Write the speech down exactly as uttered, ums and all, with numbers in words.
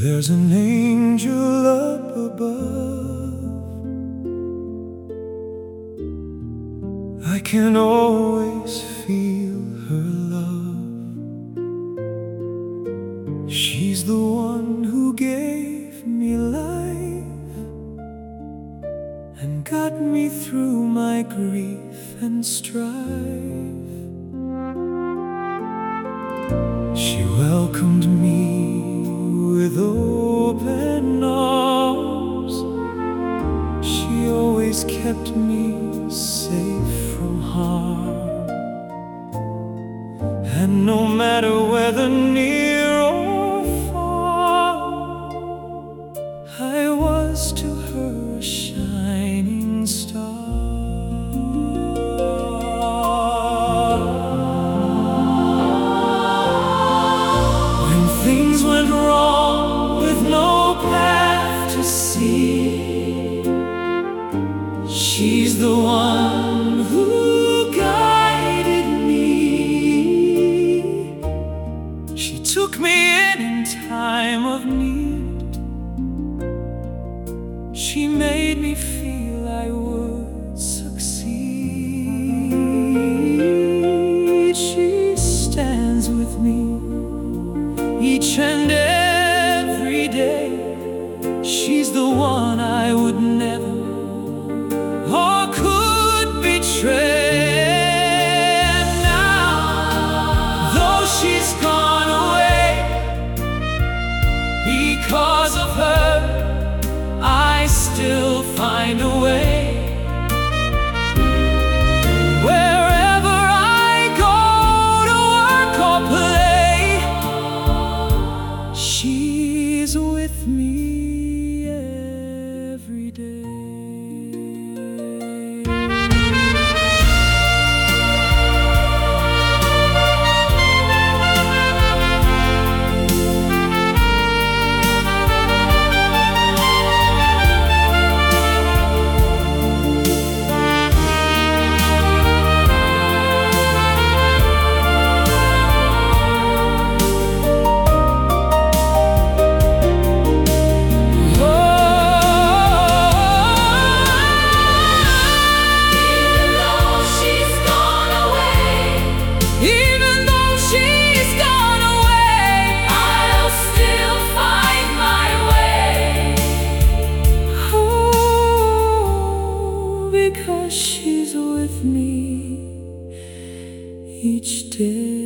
There's an angel up above. I can always feel her love. She's the one who gave me life and got me through my grief and strife. She welcomed me with open arms. She always kept me safe from harm. And no matter whether near or far, I was to her a shining star. When things went wrong with no path to see, she's the one who guided me. She took me in in time of need. She made me feel I would succeed. She stands with me each and every day. She's the one I would never or could betray. And now, though she's gone away, because of her I still find a way. Wherever I go to work or play, she's with me every day. Because she's with me each day.